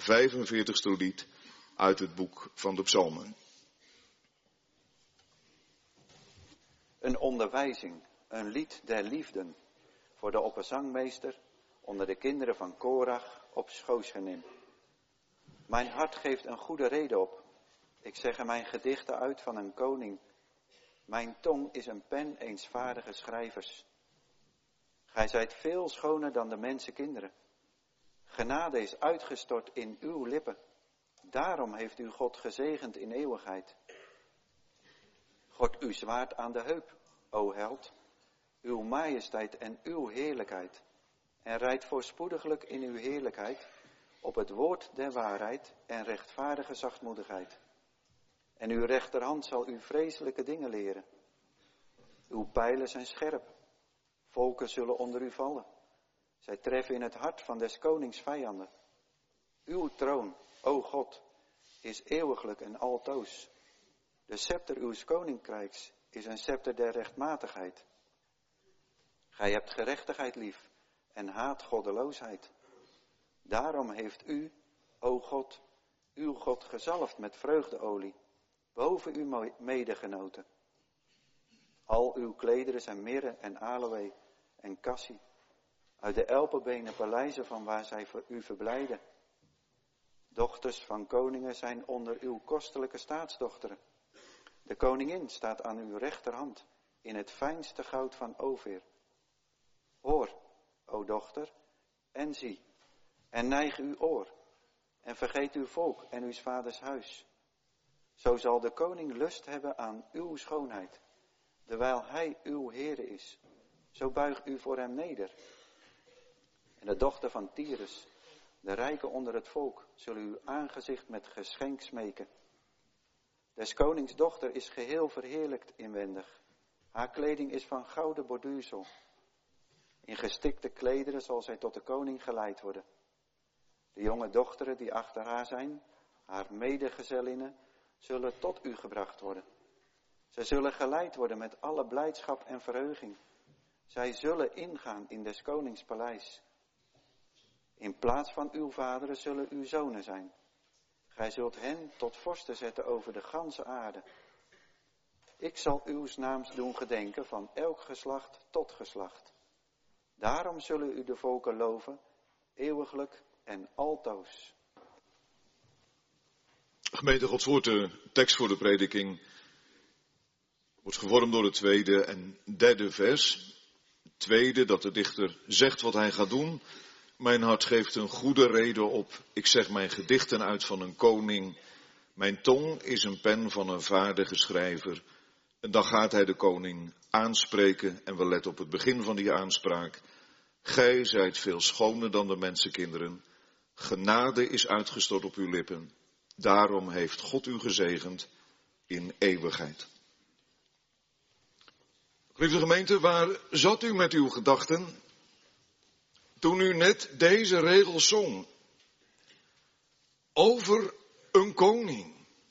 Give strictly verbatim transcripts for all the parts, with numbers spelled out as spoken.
vijfenveertigste lied uit het boek van de Psalmen. Een onderwijzing, een lied der liefden, voor de opperzangmeester onder de kinderen van Korach op Schoosgenim. Mijn hart geeft een goede reden op. Ik zeg er mijn gedichten uit van een koning. Mijn tong is een pen eens vaardige schrijvers. Gij zijt veel schoner dan de mensenkinderen. Genade is uitgestort in uw lippen. Daarom heeft u God gezegend in eeuwigheid. God uw zwaard aan de heup, o held, uw majesteit en uw heerlijkheid. En rijdt voorspoediglijk in uw heerlijkheid op het woord der waarheid en rechtvaardige zachtmoedigheid. En uw rechterhand zal u vreselijke dingen leren. Uw pijlen zijn scherp. Volken zullen onder u vallen. Zij treffen in het hart van des konings vijanden. Uw troon, o God, is eeuwiglijk en altoos. De scepter uws koninkrijks is een scepter der rechtmatigheid. Gij hebt gerechtigheid lief en haat goddeloosheid. Daarom heeft u, o God, uw God gezalfd met vreugdeolie, boven uw medegenoten. Al uw klederen zijn mirre en aloë en cassie, uit de elpenbenen paleizen van waar zij voor u verblijden. Dochters van koningen zijn onder uw kostelijke staatsdochteren. De koningin staat aan uw rechterhand, in het fijnste goud van Ofir. Hoor, o dochter, en zie, en neig uw oor, en vergeet uw volk en uw vaders huis. Zo zal de koning lust hebben aan uw schoonheid, terwijl hij uw Heere is. Zo buig u voor hem neder. En de dochter van Tyrus, de rijke onder het volk, zullen uw aangezicht met geschenk smeken. Des konings dochter is geheel verheerlijkt inwendig. Haar kleding is van gouden borduursel. In gestikte klederen zal zij tot de koning geleid worden. De jonge dochteren die achter haar zijn, haar medegezellinnen, zullen tot u gebracht worden. Zij zullen geleid worden met alle blijdschap en verheuging. Zij zullen ingaan in des konings paleis. In plaats van uw vaderen zullen uw zonen zijn. Gij zult hen tot vorsten zetten over de ganse aarde. Ik zal uw naams doen gedenken van elk geslacht tot geslacht. Daarom zullen u de volken loven, eeuwiglijk en altoos. Gemeente Gods woord, de tekst voor de prediking wordt gevormd door het tweede en derde vers. Het tweede, dat de dichter zegt wat hij gaat doen. Mijn hart geeft een goede reden op. Ik zeg mijn gedichten uit van een koning. Mijn tong is een pen van een vaardige schrijver. En dan gaat hij de koning aanspreken. En we letten op het begin van die aanspraak. Gij zijt veel schoner dan de mensenkinderen. Genade is uitgestort op uw lippen. Daarom heeft God u gezegend in eeuwigheid. Geliefde gemeente, waar zat u met uw gedachten toen u net deze regels zong? Over een koning.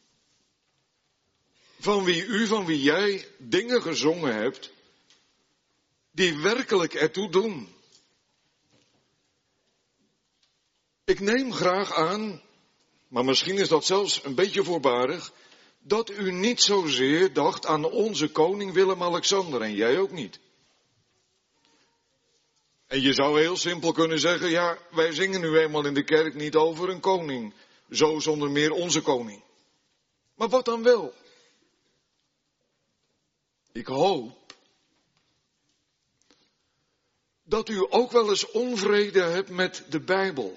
Van wie u, van wie jij dingen gezongen hebt, die werkelijk ertoe doen. Ik neem graag aan, maar misschien is dat zelfs een beetje voorbarig, dat u niet zozeer dacht aan onze koning Willem-Alexander en jij ook niet. En je zou heel simpel kunnen zeggen, ja, wij zingen nu eenmaal in de kerk niet over een koning, zo zonder meer onze koning. Maar wat dan wel? Ik hoop dat u ook wel eens onvrede hebt met de Bijbel.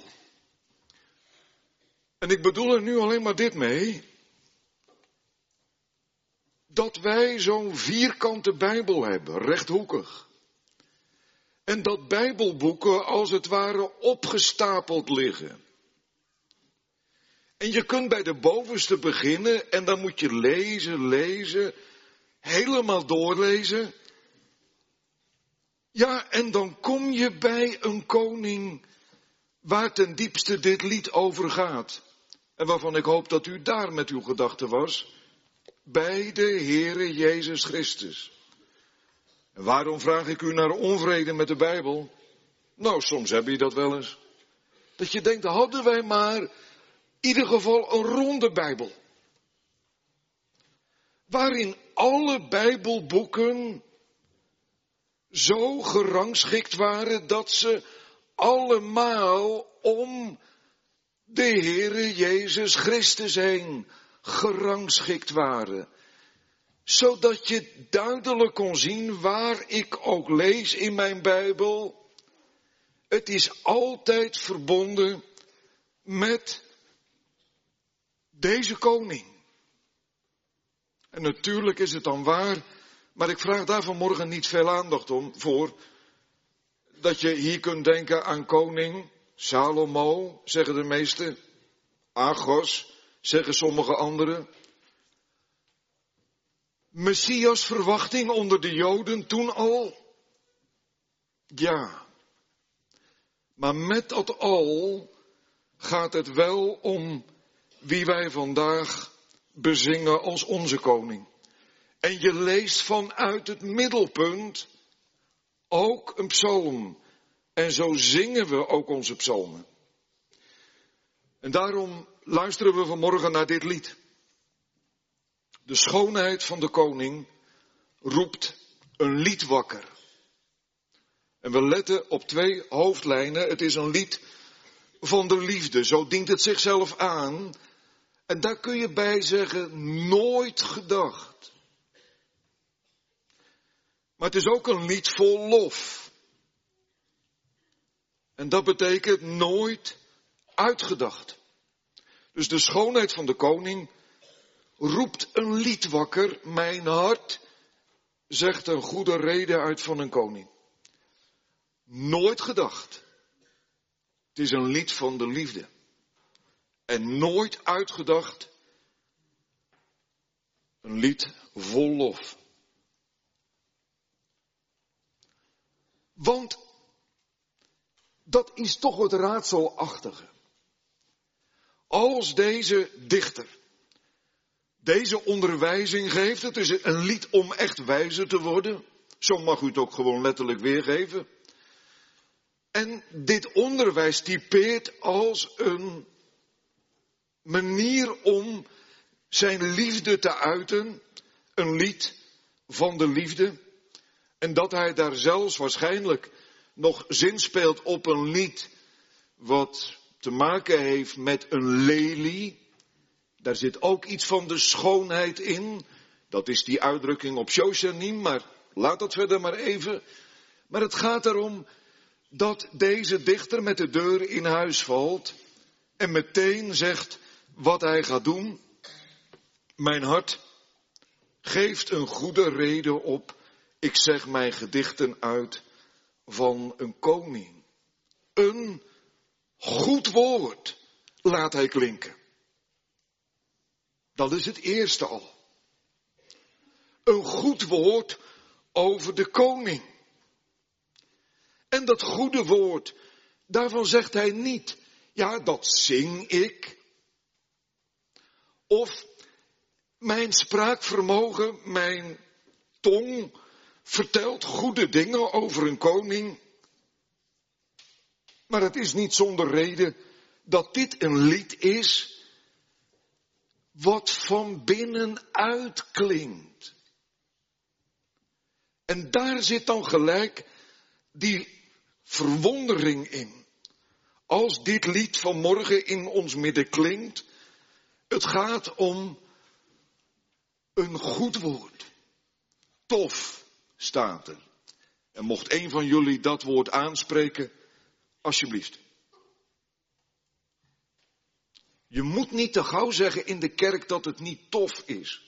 En ik bedoel er nu alleen maar dit mee. Dat wij zo'n vierkante Bijbel hebben, rechthoekig. En dat Bijbelboeken als het ware opgestapeld liggen. En je kunt bij de bovenste beginnen en dan moet je lezen, lezen, helemaal doorlezen. Ja, en dan kom je bij een koning waar ten diepste dit lied over gaat. En waarvan ik hoop dat u daar met uw gedachten was. Bij de Heere Jezus Christus. En waarom vraag ik u naar onvrede met de Bijbel? Nou, soms heb je dat wel eens. Dat je denkt, hadden wij maar ieder geval een ronde Bijbel. Waarin alle Bijbelboeken zo gerangschikt waren dat ze allemaal om de Heere Jezus Christus heen gerangschikt waren. Zodat je duidelijk kon zien waar ik ook lees in mijn Bijbel. Het is altijd verbonden met deze koning. En natuurlijk is het dan waar, maar ik vraag daar vanmorgen niet veel aandacht om voor. Dat je hier kunt denken aan koning Salomo, zeggen de meesten. Agos, zeggen sommige anderen. Messias verwachting onder de Joden toen al? Ja. Maar met dat al gaat het wel om wie wij vandaag bezingen als onze koning. En je leest vanuit het middelpunt ook een psalm. En zo zingen we ook onze psalmen. En daarom luisteren we vanmorgen naar dit lied. De schoonheid van de koning roept een lied wakker. En we letten op twee hoofdlijnen. Het is een lied van de liefde. Zo dient het zichzelf aan. En daar kun je bij zeggen, nooit gedacht. Maar het is ook een lied vol lof. En dat betekent nooit uitgedacht. Dus de schoonheid van de koning roept een lied wakker. Mijn hart zegt een goede rede uit van een koning. Nooit gedacht. Het is een lied van de liefde. En nooit uitgedacht. Een lied vol lof. Want dat is toch het raadselachtige. Als deze dichter deze onderwijzing geeft, het is een lied om echt wijzer te worden. Zo mag u het ook gewoon letterlijk weergeven. En dit onderwijs typeert als een manier om zijn liefde te uiten. Een lied van de liefde. En dat hij daar zelfs waarschijnlijk nog zinspeelt op een lied wat te maken heeft met een lelie. Daar zit ook iets van de schoonheid in. Dat is die uitdrukking op Shoshanim, maar laat dat verder maar even. Maar het gaat erom dat deze dichter met de deur in huis valt en meteen zegt wat hij gaat doen. Mijn hart geeft een goede reden op. Ik zeg mijn gedichten uit van een koning. Een goed woord laat hij klinken. Dat is het eerste al. Een goed woord over de koning. En dat goede woord, daarvan zegt hij niet, ja, dat zing ik. Of mijn spraakvermogen, mijn tong vertelt goede dingen over een koning. Maar het is niet zonder reden dat dit een lied is wat van binnenuit klinkt. En daar zit dan gelijk die verwondering in. Als dit lied vanmorgen in ons midden klinkt, het gaat om een goed woord. Tof staat er. En mocht een van jullie dat woord aanspreken, alsjeblieft. Je moet niet te gauw zeggen in de kerk dat het niet tof is.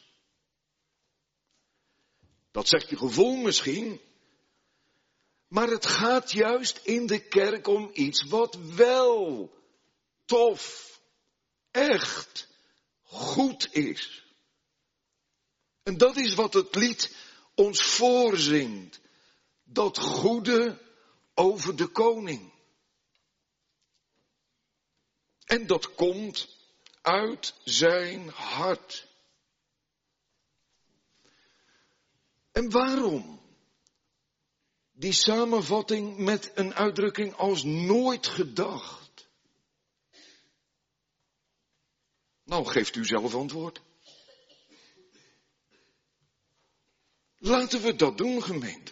Dat zegt je gevoel misschien. Maar het gaat juist in de kerk om iets wat wel tof, echt, goed is. En dat is wat het lied ons voorzingt. Dat goede over de koning. En dat komt uit zijn hart. En waarom? Die samenvatting met een uitdrukking als nooit gedacht. Nou, geeft u zelf antwoord. Laten we dat doen, gemeente.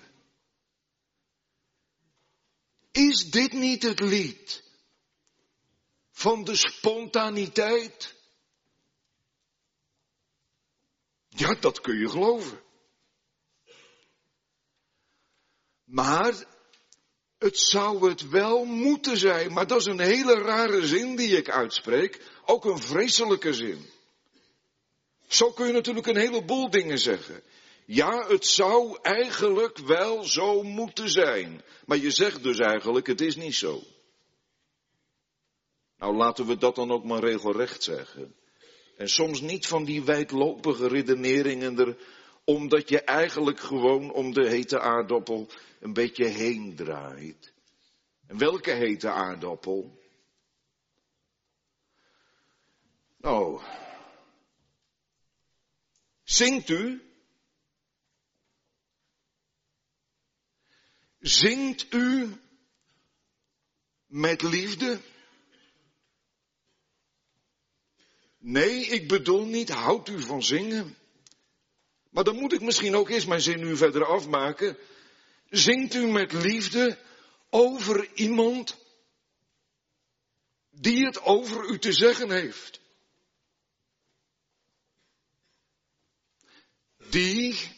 Is dit niet het lied van de spontaniteit? Ja, dat kun je geloven. Maar het zou het wel moeten zijn, maar dat is een hele rare zin die ik uitspreek, ook een vreselijke zin. Zo kun je natuurlijk een heleboel dingen zeggen. Ja, het zou eigenlijk wel zo moeten zijn. Maar je zegt dus eigenlijk, het is niet zo. Nou, laten we dat dan ook maar regelrecht zeggen. En soms niet van die wijdlopige redeneringen er, omdat je eigenlijk gewoon om de hete aardappel een beetje heen draait. En welke hete aardappel? Nou, zingt u? Zingt u met liefde? Nee, ik bedoel niet, houdt u van zingen. Maar dan moet ik misschien ook eerst mijn zin nu verder afmaken. Zingt u met liefde over iemand die het over u te zeggen heeft? Die,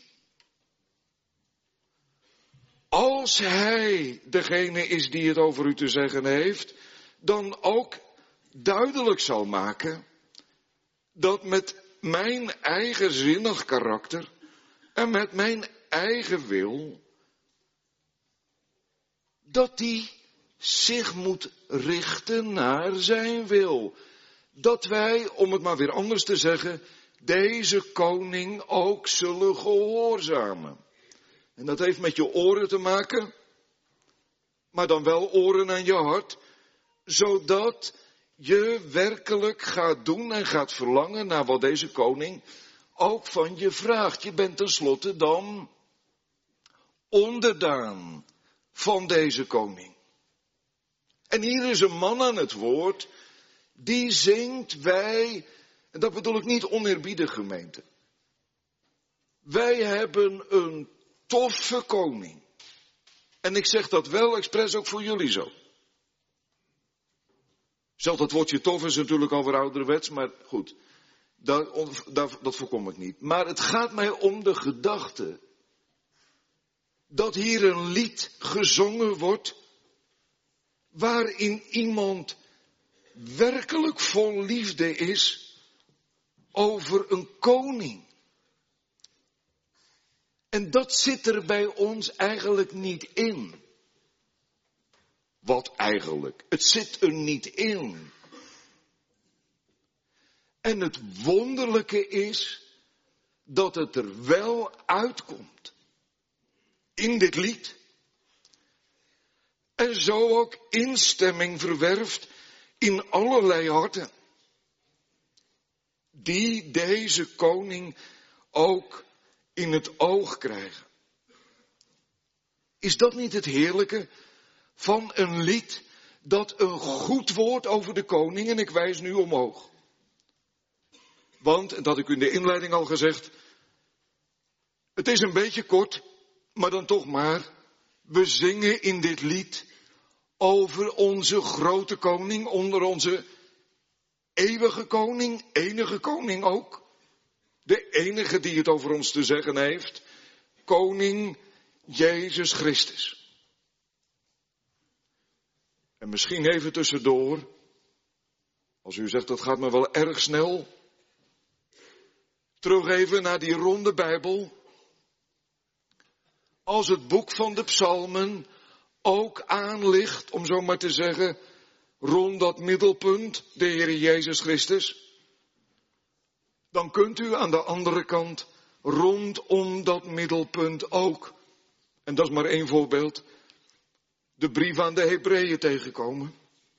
als hij degene is die het over u te zeggen heeft, dan ook duidelijk zal maken dat met mijn eigenzinnig karakter en met mijn eigen wil, dat die zich moet richten naar zijn wil. Dat wij, om het maar weer anders te zeggen, deze koning ook zullen gehoorzamen. En dat heeft met je oren te maken, maar dan wel oren aan je hart, zodat je werkelijk gaat doen en gaat verlangen naar wat deze koning ook van je vraagt. Je bent tenslotte dan onderdaan van deze koning. En hier is een man aan het woord, die zingt wij, en dat bedoel ik niet oneerbiedig, gemeente. Wij hebben een toffe koning. En ik zeg dat wel expres ook voor jullie zo. Zelf dat woordje tof is natuurlijk alweer ouderwets, maar goed, dat, dat, dat voorkom ik niet. Maar het gaat mij om de gedachte dat hier een lied gezongen wordt waarin iemand werkelijk vol liefde is over een koning. En dat zit er bij ons eigenlijk niet in. Wat eigenlijk? Het zit er niet in. En het wonderlijke is dat het er wel uitkomt. In dit lied. En zo ook instemming verwerft in allerlei harten. Die deze koning ook in het oog krijgen. Is dat niet het heerlijke van een lied dat een goed woord over de koning, en ik wijs nu omhoog. Want, en dat had ik u in de inleiding al gezegd, het is een beetje kort, maar dan toch maar, we zingen in dit lied over onze grote koning, onder onze eeuwige koning, enige koning ook. De enige die het over ons te zeggen heeft, koning Jezus Christus. En misschien even tussendoor, als u zegt dat gaat me wel erg snel, terug even naar die ronde Bijbel. Als het boek van de psalmen ook aanligt, om zo maar te zeggen, rond dat middelpunt, de Heer Jezus Christus, dan kunt u aan de andere kant rondom dat middelpunt ook, en dat is maar één voorbeeld, de brief aan de Hebreeën tegenkomen.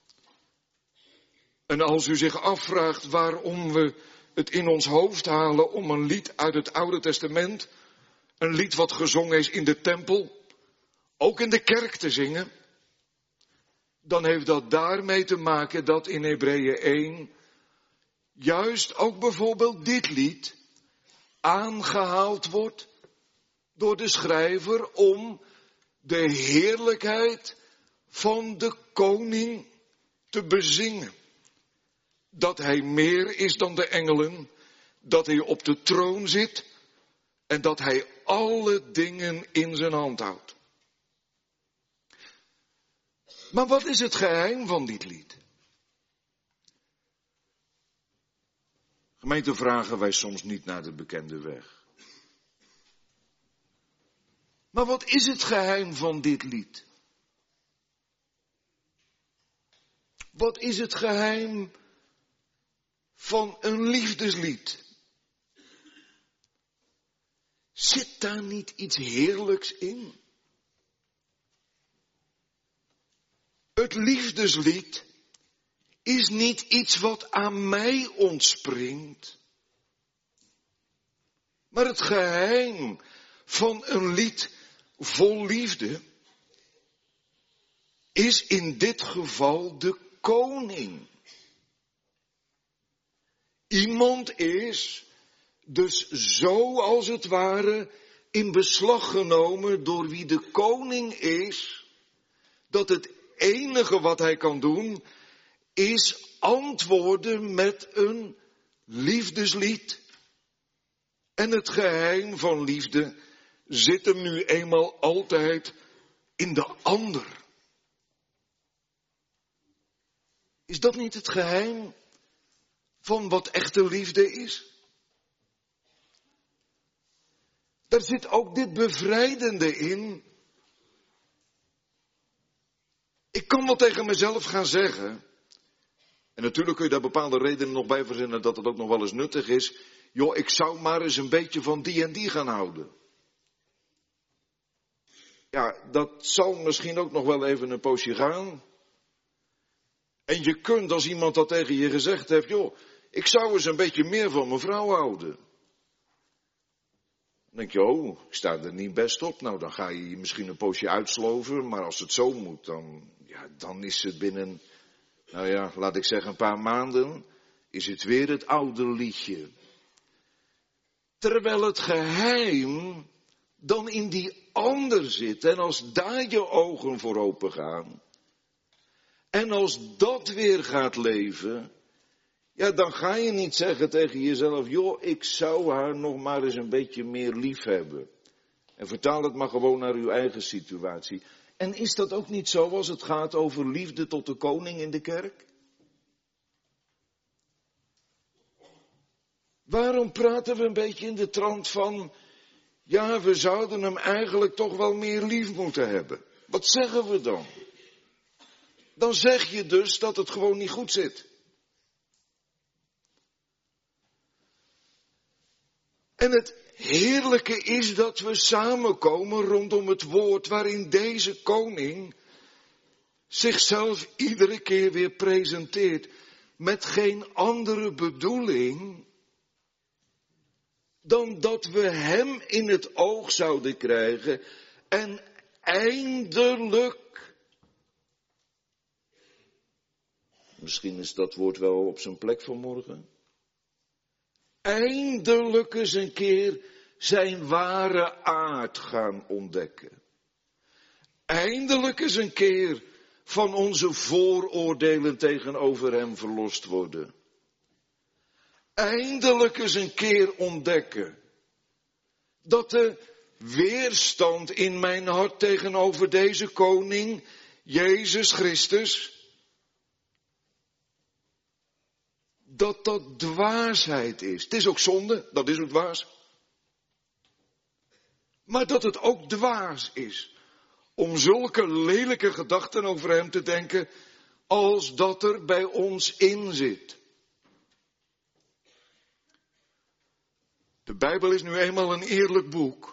En als u zich afvraagt waarom we het in ons hoofd halen om een lied uit het Oude Testament, een lied wat gezongen is in de tempel, ook in de kerk te zingen, dan heeft dat daarmee te maken dat in Hebreeën één juist ook bijvoorbeeld dit lied aangehaald wordt door de schrijver om de heerlijkheid van de koning te bezingen. Dat hij meer is dan de engelen, dat hij op de troon zit en dat hij alle dingen in zijn hand houdt. Maar wat is het geheim van dit lied? Gemeente, vragen wij soms niet naar de bekende weg. Maar wat is het geheim van dit lied? Wat is het geheim van een liefdeslied? Zit daar niet iets heerlijks in? Het liefdeslied is niet iets wat aan mij ontspringt. Maar het geheim van een lied vol liefde is in dit geval de koning. Iemand is dus zo als het ware in beslag genomen door wie de koning is, dat het enige wat hij kan doen is antwoorden met een liefdeslied. En het geheim van liefde zit hem nu eenmaal altijd in de ander. Is dat niet het geheim van wat echte liefde is? Daar zit ook dit bevrijdende in. Ik kan wel tegen mezelf gaan zeggen, en natuurlijk kun je daar bepaalde redenen nog bij verzinnen dat het ook nog wel eens nuttig is. Joh, ik zou maar eens een beetje van die en die gaan houden. Ja, dat zal misschien ook nog wel even een poosje gaan. En je kunt, als iemand dat tegen je gezegd heeft, joh, ik zou eens een beetje meer van mijn vrouw houden. Dan denk je, oh, ik sta er niet best op. Nou, dan ga je je misschien een poosje uitsloven, maar als het zo moet, dan, ja, dan is het binnen, nou ja, laat ik zeggen een paar maanden, is het weer het oude liedje. Terwijl het geheim dan in die ander zit en als daar je ogen voor open gaan en als dat weer gaat leven, ja, dan ga je niet zeggen tegen jezelf, joh, ik zou haar nog maar eens een beetje meer lief hebben. En vertaal het maar gewoon naar uw eigen situatie. En is dat ook niet zo als het gaat over liefde tot de koning in de kerk? Waarom praten we een beetje in de trant van, ja, we zouden hem eigenlijk toch wel meer lief moeten hebben? Wat zeggen we dan? Dan zeg je dus dat het gewoon niet goed zit. En het heerlijke is dat we samenkomen rondom het woord waarin deze koning zichzelf iedere keer weer presenteert met geen andere bedoeling dan dat we hem in het oog zouden krijgen en eindelijk, misschien is dat woord wel op zijn plek vanmorgen, eindelijk eens een keer zijn ware aard gaan ontdekken. Eindelijk eens een keer van onze vooroordelen tegenover hem verlost worden. Eindelijk eens een keer ontdekken dat de weerstand in mijn hart tegenover deze koning, Jezus Christus, dat dat dwaasheid is. Het is ook zonde, dat is ook dwaas. Maar dat het ook dwaas is om zulke lelijke gedachten over hem te denken als dat er bij ons in zit. De Bijbel is nu eenmaal een eerlijk boek.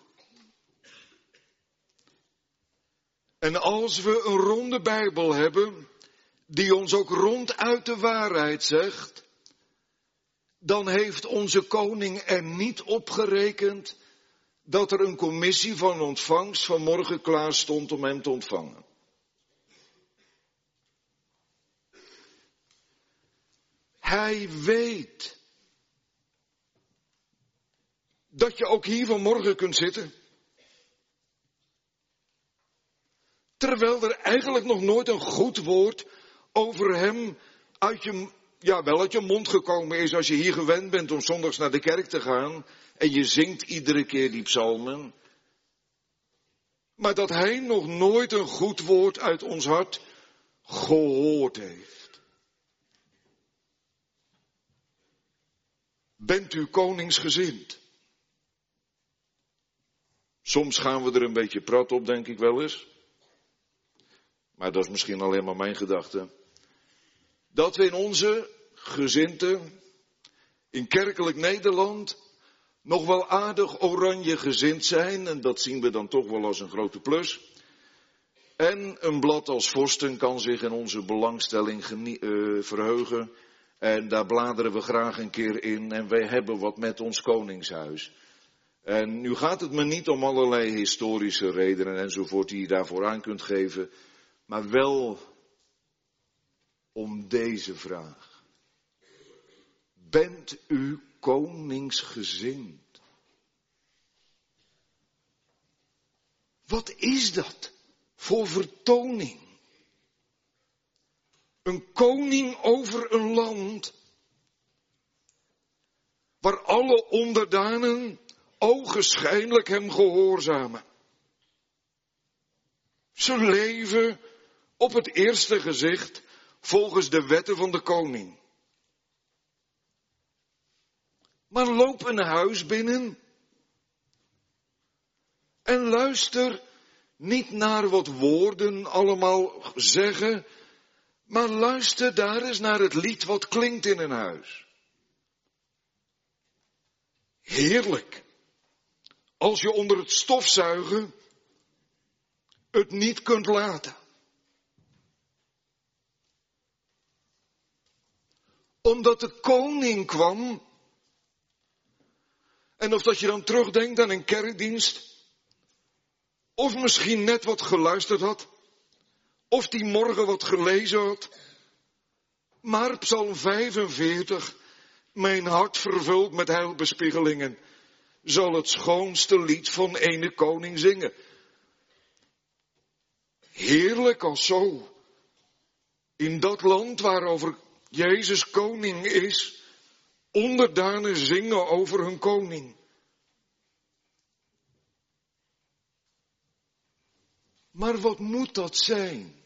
En als we een ronde Bijbel hebben, die ons ook ronduit de waarheid zegt, dan heeft onze koning er niet op gerekend dat er een commissie van ontvangst vanmorgen klaar stond om hem te ontvangen. Hij weet dat je ook hier vanmorgen kunt zitten. Terwijl er eigenlijk nog nooit een goed woord over hem uit je, ja, wel uit je mond gekomen is als je hier gewend bent om zondags naar de kerk te gaan en je zingt iedere keer die psalmen. Maar dat hij nog nooit een goed woord uit ons hart gehoord heeft. Bent u koningsgezind? Soms gaan we er een beetje prat op, denk ik wel eens. Maar dat is misschien alleen maar mijn gedachte. Dat we in onze gezinten, in kerkelijk Nederland, nog wel aardig oranje gezind zijn. En dat zien we dan toch wel als een grote plus. En een blad als Vorsten kan zich in onze belangstelling genie- uh, verheugen. En daar bladeren we graag een keer in. En wij hebben wat met ons koningshuis. En nu gaat het me niet om allerlei historische redenen enzovoort die je daarvoor aan kunt geven. Maar wel om deze vraag. Bent u koningsgezind? Wat is dat voor vertoning? Een koning over een land waar alle onderdanen ogenschijnlijk hem gehoorzamen. Ze leven op het eerste gezicht volgens de wetten van de koning. Maar loop een huis binnen en luister niet naar wat woorden allemaal zeggen, maar luister daar eens naar het lied wat klinkt in een huis. Heerlijk, als je onder het stofzuigen het niet kunt laten. Omdat de koning kwam. En of dat je dan terugdenkt aan een kerkdienst. Of misschien net wat geluisterd had. Of die morgen wat gelezen had. Maar Psalm vijfenveertig, mijn hart vervuld met heilbespiegelingen, zal het schoonste lied van ene koning zingen. Heerlijk als zo. In dat land waarover Jezus koning is, onderdanen zingen over hun koning. Maar wat moet dat zijn?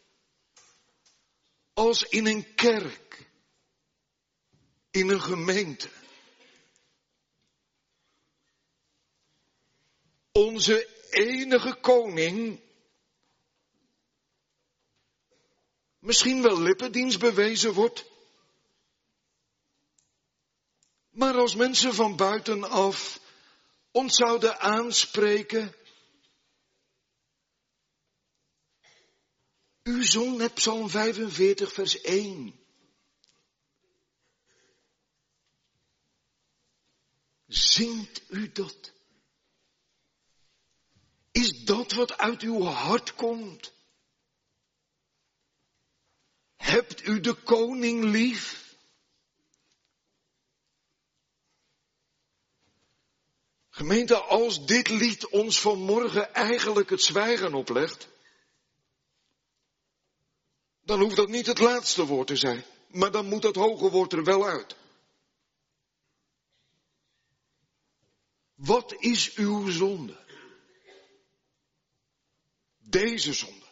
Als in een kerk, in een gemeente, onze enige koning misschien wel lippendienst bewezen wordt. Maar als mensen van buitenaf ons zouden aanspreken. U zong net Psalm vijfenveertig vers één. Zingt u dat? Is dat wat uit uw hart komt? Hebt u de koning lief? Gemeente, als dit lied ons vanmorgen eigenlijk het zwijgen oplegt, dan hoeft dat niet het laatste woord te zijn. Maar dan moet dat hoge woord er wel uit. Wat is uw zonde? Deze zonde.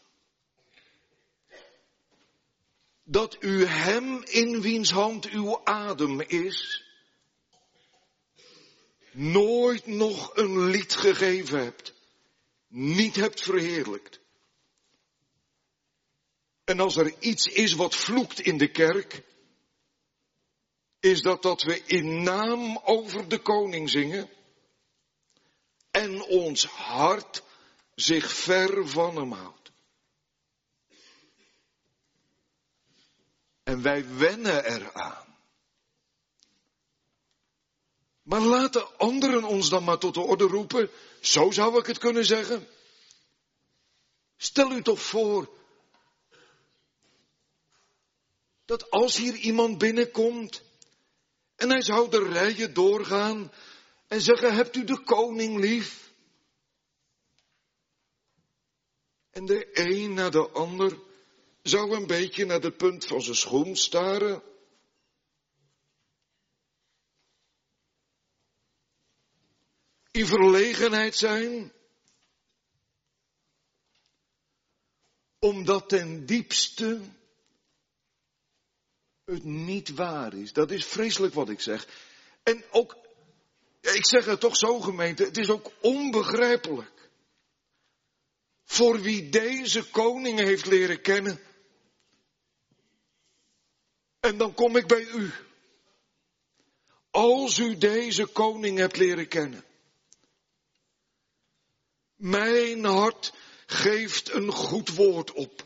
Dat u hem in wiens hand uw adem is, nooit nog een lied gegeven hebt. Niet hebt verheerlijkt. En als er iets is wat vloekt in de kerk, is dat dat we in naam over de koning zingen en ons hart zich ver van hem houdt. En wij wennen eraan. Maar laten anderen ons dan maar tot de orde roepen, zo zou ik het kunnen zeggen. Stel u toch voor dat als hier iemand binnenkomt en hij zou de rijen doorgaan En zeggen, hebt u de koning lief? En de een na de ander zou een beetje naar de punt van zijn schoen staren. In verlegenheid zijn. Omdat ten diepste het niet waar is. Dat is vreselijk wat ik zeg. En ook, ik zeg het toch zo gemeente, het is ook onbegrijpelijk. Voor wie deze koning heeft leren kennen. En dan kom ik bij u. Als u deze koning hebt leren kennen. Mijn hart geeft een goed woord op.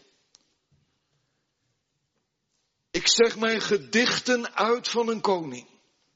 Ik zeg mijn gedichten uit van een koning.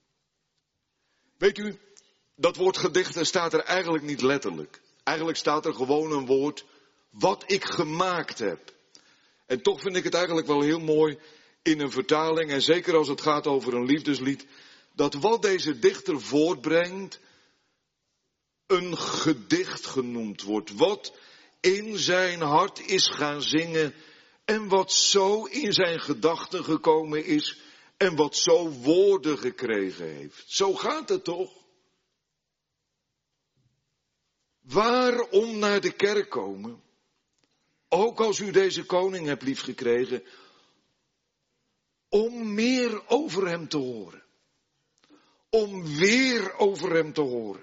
Weet u, dat woord gedichten staat er eigenlijk niet letterlijk. Eigenlijk staat er gewoon een woord wat ik gemaakt heb. En toch vind ik het eigenlijk wel heel mooi in een vertaling, en zeker als het gaat over een liefdeslied, dat wat deze dichter voortbrengt, een gedicht genoemd wordt. Wat in zijn hart is gaan zingen en wat zo in zijn gedachten gekomen is en wat zo woorden gekregen heeft. Zo gaat het toch? Waarom naar de kerk komen? Ook als u deze koning hebt liefgekregen, om meer over hem te horen. Om weer over hem te horen.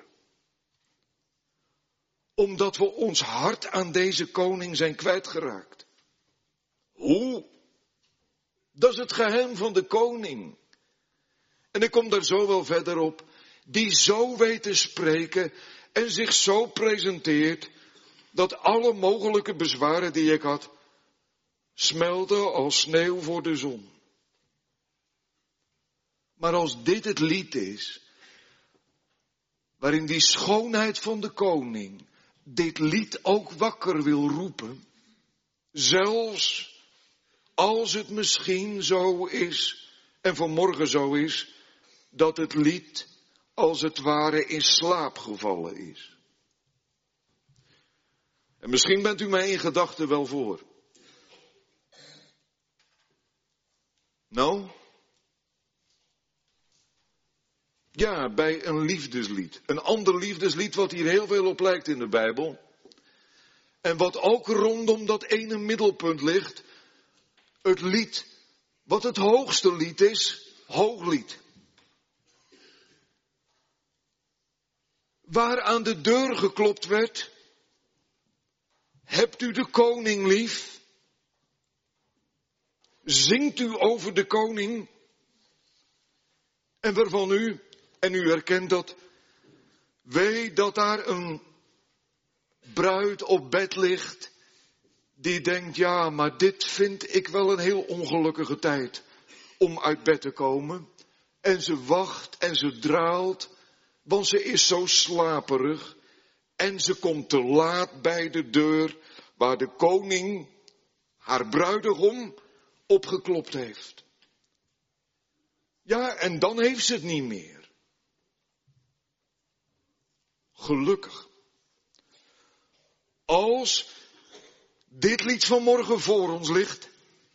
Omdat we ons hart aan deze koning zijn kwijtgeraakt. Hoe? Dat is het geheim van de koning. En ik kom daar zo wel verder op. Die zo weet te spreken en zich zo presenteert, dat alle mogelijke bezwaren die ik had, smelten als sneeuw voor de zon. Maar als dit het lied is, waarin die schoonheid van de koning dit lied ook wakker wil roepen, zelfs als het misschien zo is, en vanmorgen zo is, dat het lied als het ware in slaap gevallen is. En misschien bent u mij in gedachten wel voor. Nou? Ja, bij een liefdeslied. Een ander liefdeslied wat hier heel veel op lijkt in de Bijbel. En wat ook rondom dat ene middelpunt ligt. Het lied, wat het hoogste lied is, Hooglied. Waar aan de deur geklopt werd. Hebt u de koning lief? Zingt u over de koning? En waarvan u, en u herkent dat, weet dat daar een bruid op bed ligt, die denkt, ja, maar dit vind ik wel een heel ongelukkige tijd om uit bed te komen. En ze wacht en ze draalt, want ze is zo slaperig. En ze komt te laat bij de deur waar de koning haar bruidegom opgeklopt heeft. Ja, en dan heeft ze het niet meer. Gelukkig. Als dit lied van morgen voor ons ligt.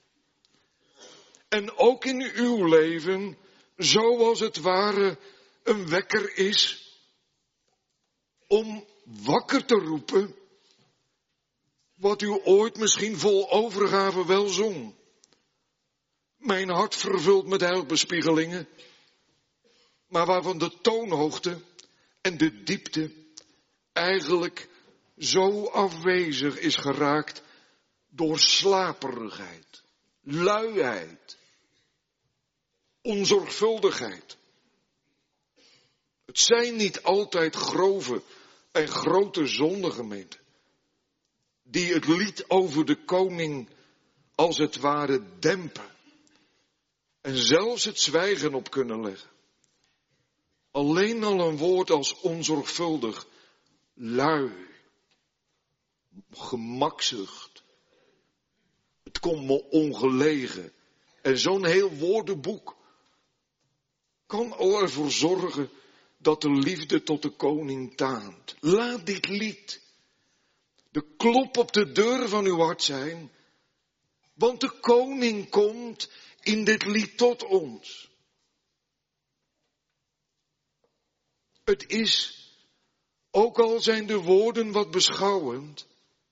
En ook in uw leven, zoals het ware, een wekker is. Om wakker te roepen. Wat u ooit misschien vol overgave wel zong. Mijn hart vervuld met heilbespiegelingen. Maar waarvan de toonhoogte en de diepte eigenlijk zo afwezig is geraakt door slaperigheid, luiheid, onzorgvuldigheid. Het zijn niet altijd grove en grote zonden, gemeente, die het lied over de koning als het ware dempen en zelfs het zwijgen op kunnen leggen. Alleen al een woord als onzorgvuldig, lui, gemakzucht. Het komt me ongelegen. En zo'n heel woordenboek kan al ervoor zorgen dat de liefde tot de koning taant. Laat dit lied de klop op de deur van uw hart zijn, want de koning komt in dit lied tot ons. Het is, ook al zijn de woorden wat beschouwend,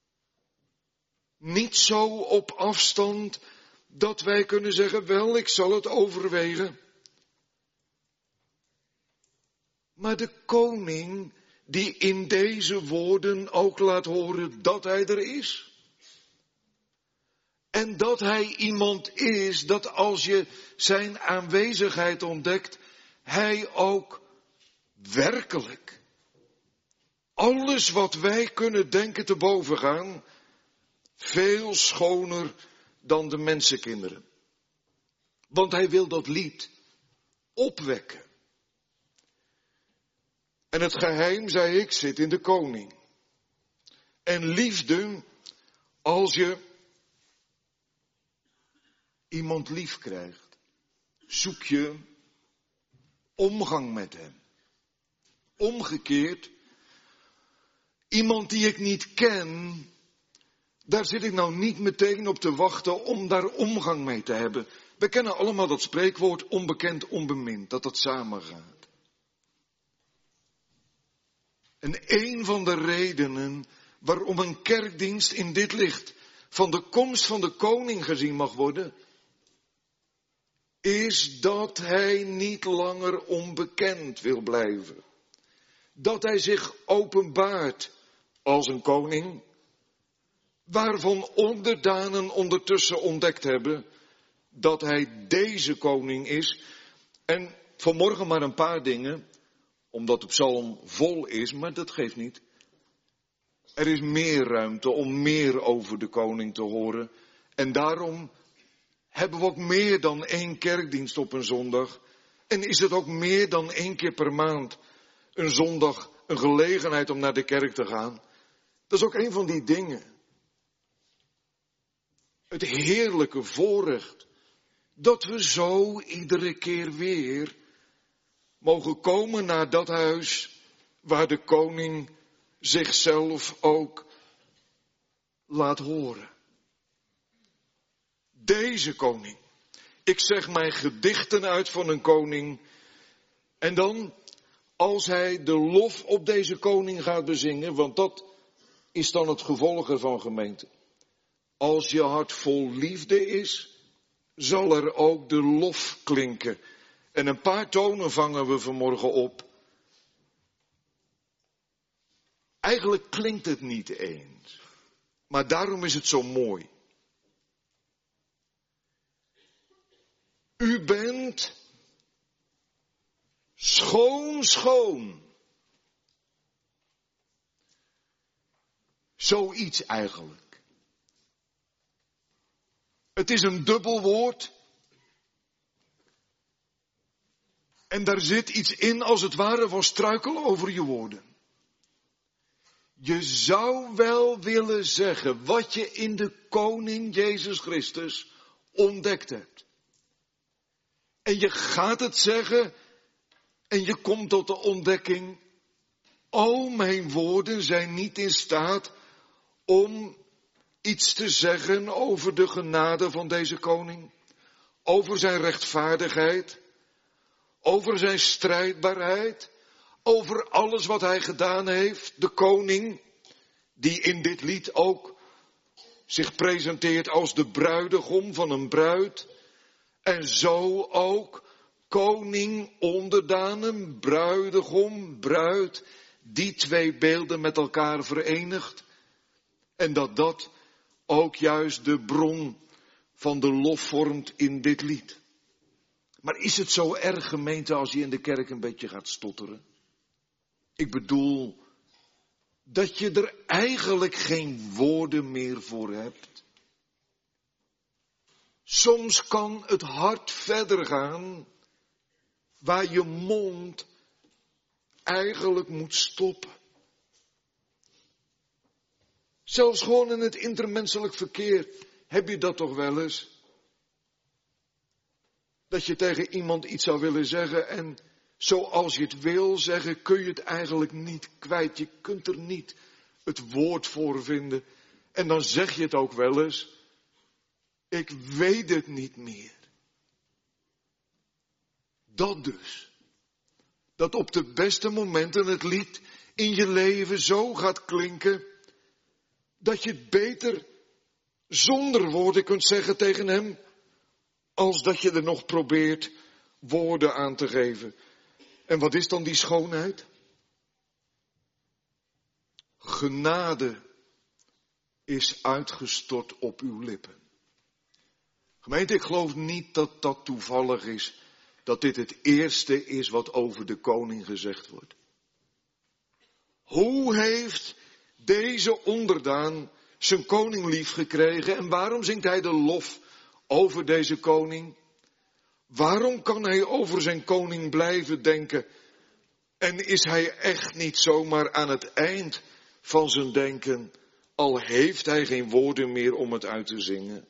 niet zo op afstand dat wij kunnen zeggen, wel, ik zal het overwegen. Maar de koning die in deze woorden ook laat horen dat hij er is. En dat hij iemand is dat als je zijn aanwezigheid ontdekt, hij ook werkelijk alles wat wij kunnen denken te boven gaan, veel schoner dan de mensenkinderen. Want hij wil dat lied opwekken. En het geheim, zei ik, zit in de koning. En liefde, als je iemand lief krijgt, zoek je omgang met hem. Omgekeerd, iemand die ik niet ken, daar zit ik nou niet meteen op te wachten om daar omgang mee te hebben. We kennen allemaal dat spreekwoord onbekend, onbemind, dat dat samengaat. En een van de redenen waarom een kerkdienst in dit licht van de komst van de koning gezien mag worden, is dat hij niet langer onbekend wil blijven. Dat hij zich openbaart als een koning, waarvan onderdanen ondertussen ontdekt hebben dat hij deze koning is. En vanmorgen maar een paar dingen, omdat de psalm vol is, maar dat geeft niet. Er is meer ruimte om meer over de koning te horen. En daarom hebben we ook meer dan één kerkdienst op een zondag. En is het ook meer dan één keer per maand een zondag een gelegenheid om naar de kerk te gaan. Dat is ook een van die dingen. Het heerlijke voorrecht dat we zo iedere keer weer mogen komen naar dat huis waar de koning zichzelf ook laat horen. Deze koning. Ik zeg mij gedichten uit van een koning. En dan, als hij de lof op deze koning gaat bezingen, want dat is dan het gevolg ervan, gemeente. Als je hart vol liefde is, zal er ook de lof klinken. En een paar tonen vangen we vanmorgen op. Eigenlijk klinkt het niet eens. Maar daarom is het zo mooi. U bent schoon, schoon. Zoiets eigenlijk. Het is een dubbel woord. En daar zit iets in als het ware van struikelen over je woorden. Je zou wel willen zeggen wat je in de koning Jezus Christus ontdekt hebt. En je gaat het zeggen en je komt tot de ontdekking, o, mijn woorden zijn niet in staat om iets te zeggen over de genade van deze koning, over zijn rechtvaardigheid, over zijn strijdbaarheid, over alles wat hij gedaan heeft. De koning, die in dit lied ook zich presenteert als de bruidegom van een bruid. En zo ook koning, onderdanen, bruidegom, bruid. Die twee beelden met elkaar verenigt. En dat dat ook juist de bron van de lof vormt in dit lied. Maar is het zo erg, gemeente, als je in de kerk een beetje gaat stotteren? Ik bedoel, dat je er eigenlijk geen woorden meer voor hebt. Soms kan het hart verder gaan, waar je mond eigenlijk moet stoppen. Zelfs gewoon in het intermenselijk verkeer heb je dat toch wel eens? Dat je tegen iemand iets zou willen zeggen en zoals je het wil zeggen, kun je het eigenlijk niet kwijt. Je kunt er niet het woord voor vinden. En dan zeg je het ook wel eens, ik weet het niet meer. Dat dus. Dat op de beste momenten het lied in je leven zo gaat klinken, dat je het beter zonder woorden kunt zeggen tegen hem, als dat je er nog probeert woorden aan te geven. En wat is dan die schoonheid? Genade is uitgestort op uw lippen. Gemeente, ik geloof niet dat dat toevallig is, dat dit het eerste is wat over de koning gezegd wordt. Hoe heeft deze onderdaan zijn koning lief gekregen en waarom zingt hij de lof over deze koning? Waarom kan hij over zijn koning blijven denken? En is hij echt niet zomaar aan het eind van zijn denken, al heeft hij geen woorden meer om het uit te zingen?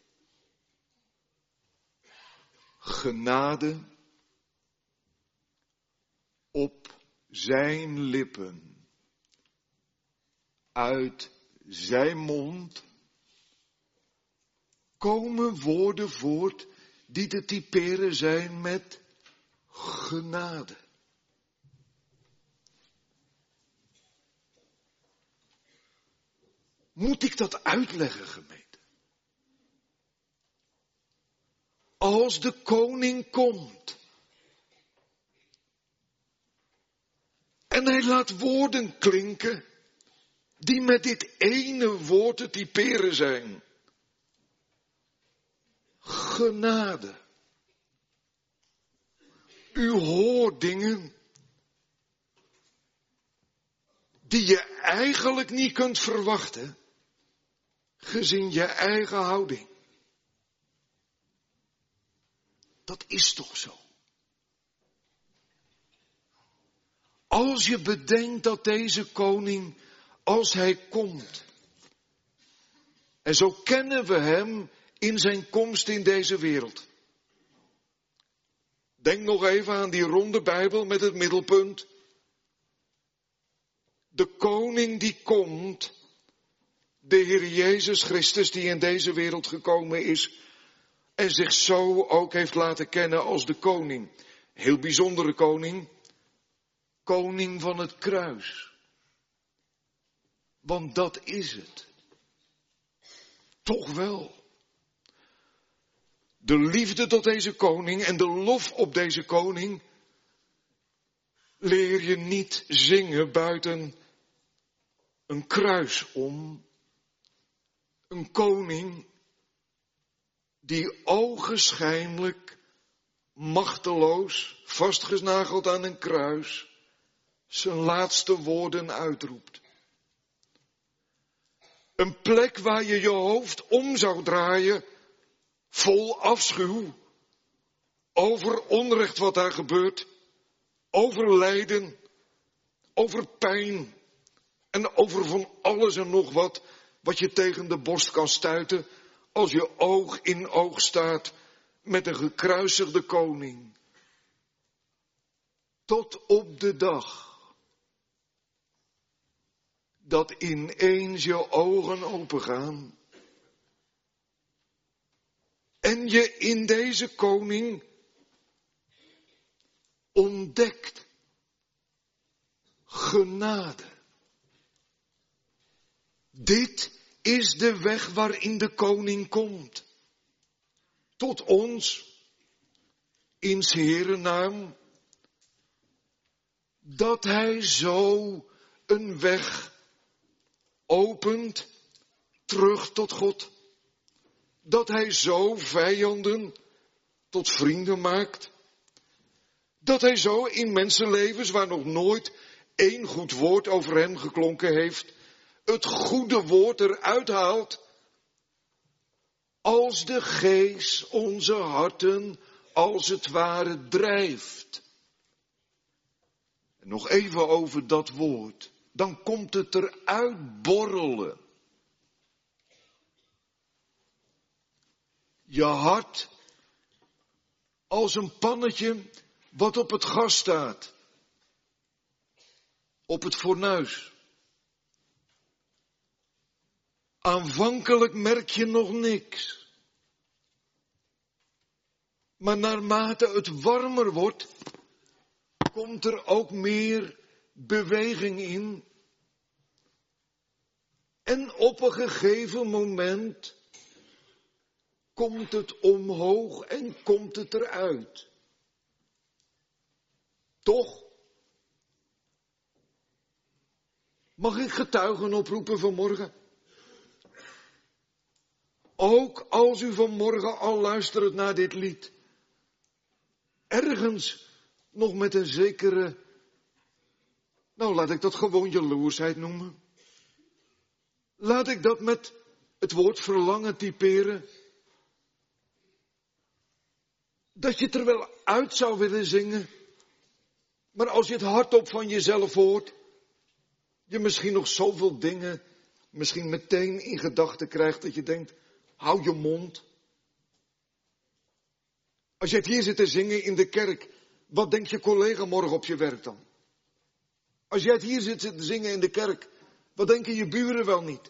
Genade op zijn lippen, uit zijn mond komen woorden voort die te typeren zijn met genade. Moet ik dat uitleggen, gemeente? Als de koning komt en hij laat woorden klinken die met dit ene woord te typeren zijn. Genade. U hoort dingen die je eigenlijk niet kunt verwachten, gezien je eigen houding. Dat is toch zo? Als je bedenkt dat deze koning, als hij komt, en zo kennen we hem in zijn komst in deze wereld. Denk nog even aan die ronde Bijbel met het middelpunt. De koning die komt, de Heer Jezus Christus die in deze wereld gekomen is en zich zo ook heeft laten kennen als de koning. Heel bijzondere koning, koning van het kruis. Want dat is het. Toch wel. De liefde tot deze koning en de lof op deze koning leer je niet zingen buiten een kruis om. Een koning die ogenschijnlijk machteloos, vastgenageld aan een kruis, zijn laatste woorden uitroept. Een plek waar je je hoofd om zou draaien, vol afschuw, over onrecht wat daar gebeurt, over lijden, over pijn en over van alles en nog wat, wat je tegen de borst kan stuiten als je oog in oog staat met een gekruisigde koning. Tot op de dag dat ineens je ogen opengaan en je in deze koning ontdekt genade. Dit is de weg waarin de koning komt. Tot ons, in 's Heeren naam, dat hij zo een weg opent terug tot God. Dat hij zo vijanden tot vrienden maakt. Dat hij zo in mensenlevens waar nog nooit één goed woord over hem geklonken heeft, het goede woord eruit haalt. Als de geest onze harten als het ware drijft. En nog even over dat woord. Dan komt het eruit borrelen. Je hart als een pannetje wat op het gas staat. Op het fornuis. Aanvankelijk merk je nog niks. Maar naarmate het warmer wordt, komt er ook meer beweging in. En op een gegeven moment komt het omhoog en komt het eruit. Toch? Mag ik getuigen oproepen vanmorgen? Ook als u vanmorgen al luistert naar dit lied. Ergens nog met een zekere, nou laat ik dat gewoon jaloersheid noemen. Laat ik dat met het woord verlangen typeren. Dat je het er wel uit zou willen zingen. Maar als je het hardop van jezelf hoort. Je misschien nog zoveel dingen misschien meteen in gedachten krijgt dat je denkt, hou je mond. Als je het hier zit te zingen in de kerk, wat denkt je collega morgen op je werk dan? Als jij het hier zit te zingen in de kerk, wat denken je buren wel niet?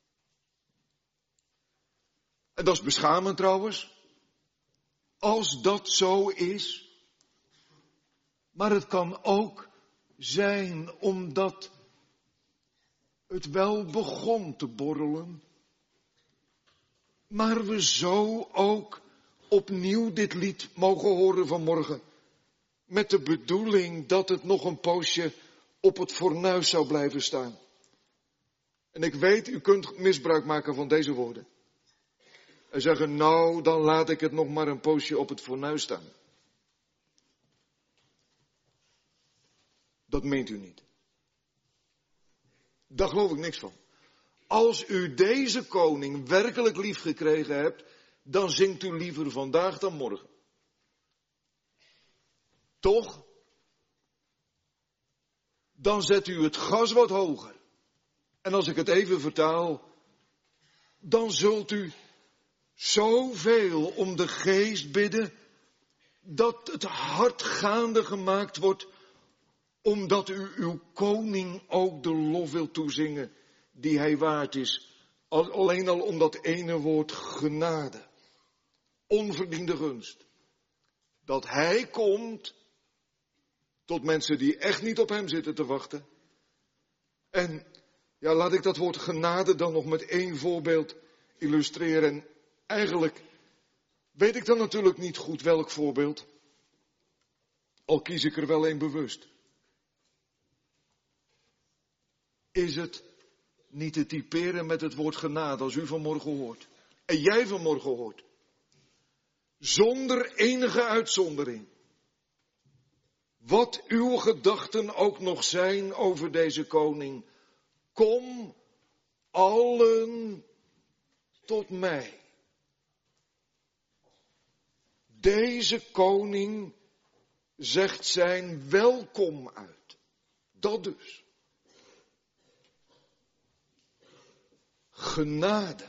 En dat is beschamend trouwens. Als dat zo is. Maar het kan ook zijn omdat het wel begon te borrelen. Maar we zo ook opnieuw dit lied mogen horen vanmorgen. Met de bedoeling dat het nog een poosje op het fornuis zou blijven staan. En ik weet, u kunt misbruik maken van deze woorden. En zeggen, nou, dan laat ik het nog maar een poosje op het fornuis staan. Dat meent u niet. Daar geloof ik niks van. Als u deze koning werkelijk lief gekregen hebt, dan zingt u liever vandaag dan morgen. Toch? Dan zet u het gas wat hoger. En als ik het even vertaal, dan zult u zoveel om de geest bidden, dat het hart gaande gemaakt wordt, omdat u uw koning ook de lof wilt toezingen die hij waard is. Alleen al om dat ene woord genade. Onverdiende gunst. Dat hij komt tot mensen die echt niet op hem zitten te wachten. En ja, laat ik dat woord genade dan nog met één voorbeeld illustreren. En eigenlijk weet ik dan natuurlijk niet goed welk voorbeeld. Al kies ik er wel één bewust. Is het niet te typeren met het woord genade als u vanmorgen hoort. En jij vanmorgen hoort. Zonder enige uitzondering. Wat uw gedachten ook nog zijn over deze koning. Kom allen tot mij. Deze koning zegt zijn welkom uit. Dat dus. Genade.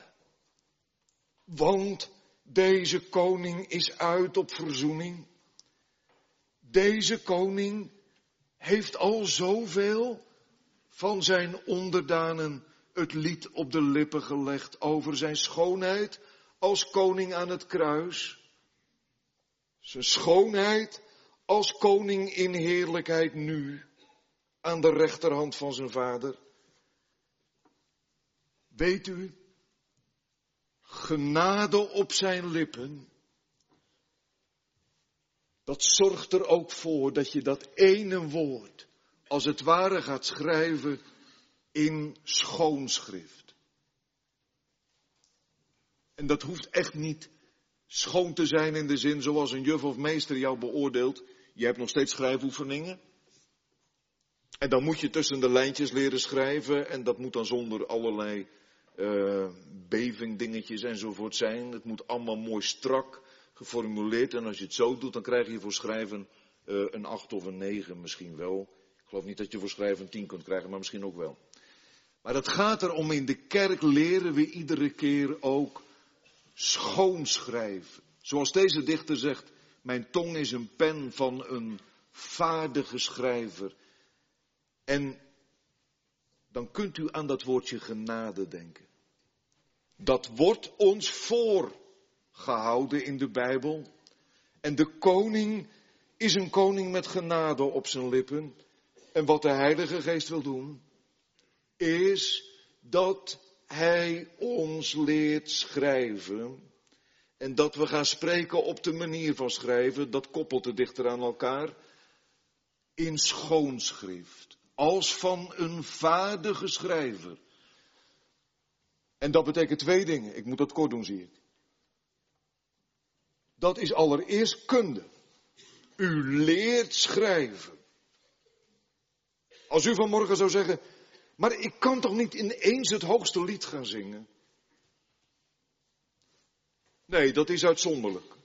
Want deze koning is uit op verzoening. Deze koning heeft al zoveel van zijn onderdanen het lied op de lippen gelegd over zijn schoonheid als koning aan het kruis. Zijn schoonheid als koning in heerlijkheid nu aan de rechterhand van zijn vader. Weet u, genade op zijn lippen, dat zorgt er ook voor dat je dat ene woord als het ware gaat schrijven in schoonschrift. En dat hoeft echt niet schoon te zijn in de zin zoals een juf of meester jou beoordeelt. Je hebt nog steeds schrijfoefeningen. En dan moet je tussen de lijntjes leren schrijven en dat moet dan zonder allerlei uh, bevingdingetjes enzovoort zijn. Het moet allemaal mooi strak geformuleerd en als je het zo doet dan krijg je voor schrijven uh, een acht of een negen misschien wel. Ik geloof niet dat je voor schrijven een tien kunt krijgen, maar misschien ook wel. Maar het gaat erom, in de kerk leren we iedere keer ook schoonschrijven. Zoals deze dichter zegt, Mijn tong is een pen van een vaardige schrijver. En dan kunt u aan dat woordje genade denken. Dat wordt ons voorgehouden in de Bijbel. En de koning is een koning met genade op zijn lippen. En wat de Heilige Geest wil doen, is dat hij ons leert schrijven. En dat we gaan spreken op de manier van schrijven, dat koppelt de dichter aan elkaar, in schoonschrift. Als van een vaardige schrijver. En dat betekent twee dingen. Ik moet dat kort doen, zie ik. Dat is allereerst kunde. U leert schrijven. Als u vanmorgen zou zeggen, maar ik kan toch niet ineens het hoogste lied gaan zingen? Nee, dat is uitzonderlijk.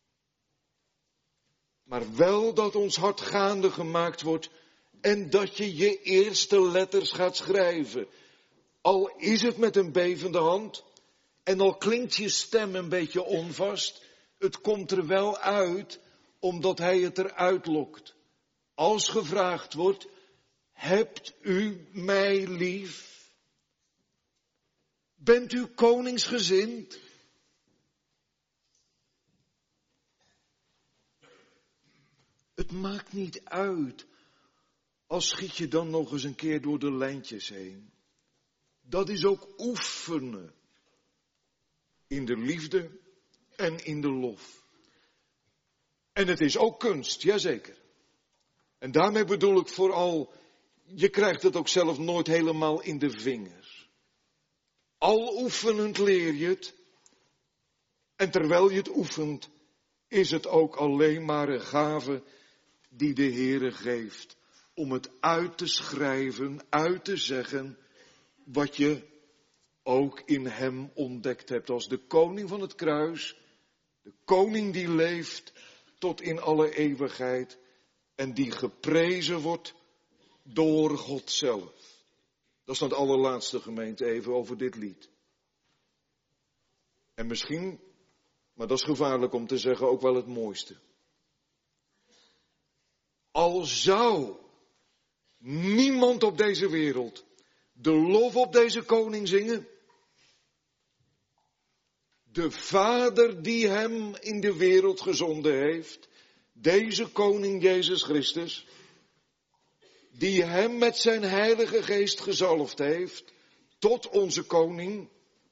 Maar wel dat ons hart gaande gemaakt wordt en dat je je eerste letters gaat schrijven. Al is het met een bevende hand en al klinkt je stem een beetje onvast, het komt er wel uit omdat hij het eruit lokt. Als gevraagd wordt, hebt u mij lief? Bent u koningsgezind? Het maakt niet uit, als schiet je dan nog eens een keer door de lijntjes heen. Dat is ook oefenen. In de liefde en in de lof. En het is ook kunst, jazeker. En daarmee bedoel ik vooral, je krijgt het ook zelf nooit helemaal in de vingers. Al oefenend leer je het. En terwijl je het oefent, is het ook alleen maar een gave die de Heere geeft. Om het uit te schrijven, uit te zeggen, wat je ook in hem ontdekt hebt. Als de koning van het kruis, de koning die leeft tot in alle eeuwigheid. En die geprezen wordt door God zelf. Dat is dan het allerlaatste, gemeente, even over dit lied. En misschien, maar dat is gevaarlijk om te zeggen, ook wel het mooiste. Al zou niemand op deze wereld de lof op deze koning zingen. De Vader die hem in de wereld gezonden heeft. Deze koning Jezus Christus. Die hem met zijn heilige geest gezalfd heeft. Tot onze koning.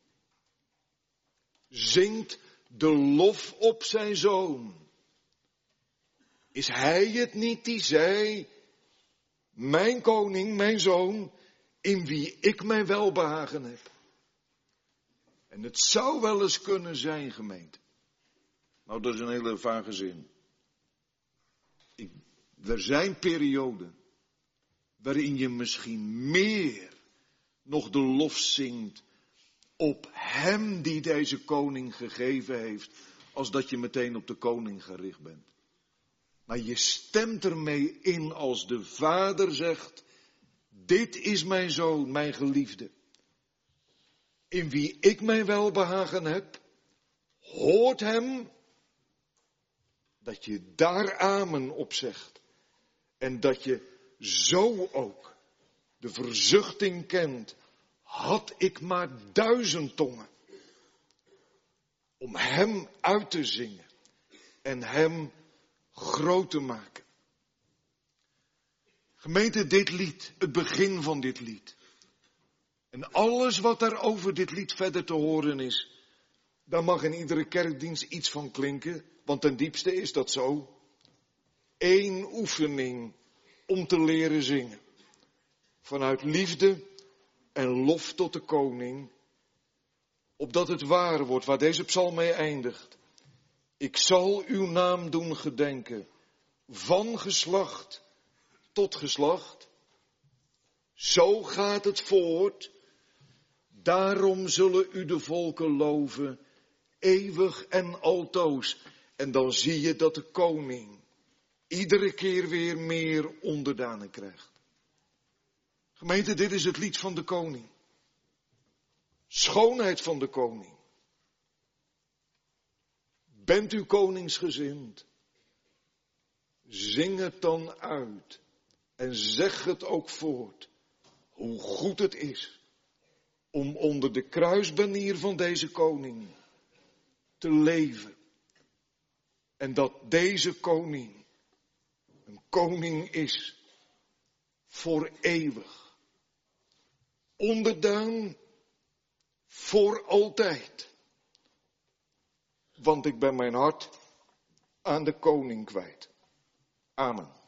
Zingt de lof op zijn zoon. Is hij het niet die zei, mijn koning, mijn zoon, in wie ik mijn welbehagen heb? En het zou wel eens kunnen zijn, gemeente. Nou, dat is een hele vage zin. Ik, er zijn perioden waarin je misschien meer nog de lof zingt op hem die deze koning gegeven heeft, als dat je meteen op de koning gericht bent. Maar je stemt ermee in als de Vader zegt, dit is mijn zoon, mijn geliefde, in wie ik mijn welbehagen heb, hoort hem, dat je daar amen op zegt. En dat je zo ook de verzuchting kent, had ik maar duizend tongen, om hem uit te zingen en hem groot te maken. Gemeente, dit lied, het begin van dit lied. En alles wat daar over dit lied verder te horen is, daar mag in iedere kerkdienst iets van klinken, want ten diepste is dat zo. Eén oefening om te leren zingen. Vanuit liefde en lof tot de koning, opdat het waar wordt waar deze psalm mee eindigt. Ik zal uw naam doen gedenken, van geslacht tot geslacht. Zo gaat het voort, daarom zullen u de volken loven, eeuwig en altoos. En dan zie je dat de koning iedere keer weer meer onderdanen krijgt. Gemeente, dit is het lied van de koning. Schoonheid van de koning. Bent u koningsgezind? Zing het dan uit en zeg het ook voort, hoe goed het is om onder de kruisbanier van deze koning te leven. En dat deze koning een koning is voor eeuwig. Onderdaan voor altijd. Want ik ben mijn hart aan de koning kwijt. Amen.